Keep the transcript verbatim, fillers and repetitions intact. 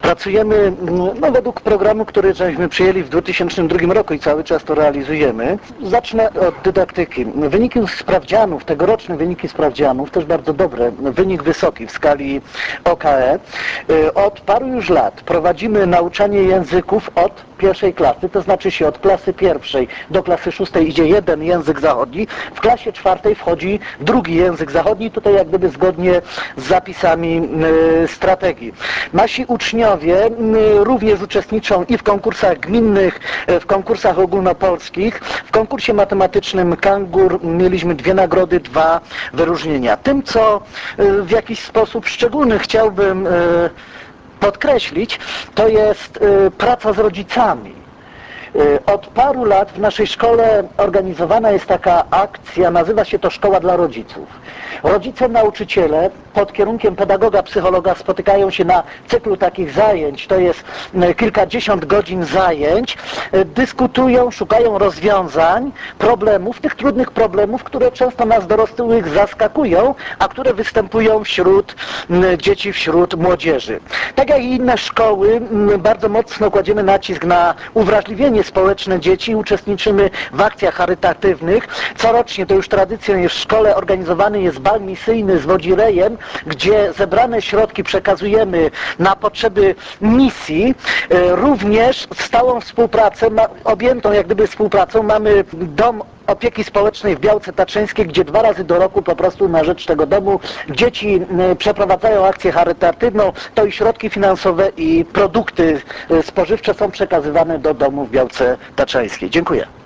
Pracujemy no, według programu, który żeśmy przyjęli w dwa tysiące drugim roku i cały czas to realizujemy. Zacznę od dydaktyki. Wyniki sprawdzianów, tegoroczne wyniki sprawdzianów, też bardzo dobre, wynik wysoki w skali O K E. Od paru już lat prowadzimy nauczanie języków od pierwszej klasy, to znaczy się od klasy pierwszej do klasy szóstej idzie jeden język zachodni, w klasie czwartej wchodzi drugi język zachodni, tutaj jak gdyby zgodnie z zapisami y, strategii. Nasi uczniowie y, również uczestniczą i w konkursach gminnych, y, w konkursach ogólnopolskich. W konkursie matematycznym Kangur mieliśmy dwie nagrody, dwa wyróżnienia. Tym, co y, w jakiś sposób szczególny chciałbym y, podkreślić, to jest y, praca z rodzicami. Od paru lat w naszej szkole organizowana jest taka akcja, nazywa się to Szkoła dla Rodziców. Rodzice, nauczyciele pod kierunkiem pedagoga, psychologa spotykają się na cyklu takich zajęć, to jest kilkadziesiąt godzin zajęć, dyskutują, szukają rozwiązań, problemów, tych trudnych problemów, które często nas dorosłych zaskakują, a które występują wśród dzieci, wśród młodzieży. Tak jak i inne szkoły, bardzo mocno kładziemy nacisk na uwrażliwienie społeczne dzieci, uczestniczymy w akcjach charytatywnych. Corocznie, to już tradycją jest w szkole, organizowany jest bal misyjny z Wodzirejem, gdzie zebrane środki przekazujemy na potrzeby misji. Również stałą współpracę, objętą jak gdyby współpracą, mamy dom opieki społecznej w Białce Tatrzańskiej, gdzie dwa razy do roku po prostu na rzecz tego domu dzieci przeprowadzają akcję charytatywną, to i środki finansowe i produkty spożywcze są przekazywane do domu w Białce Tatrzańskiej. Dziękuję.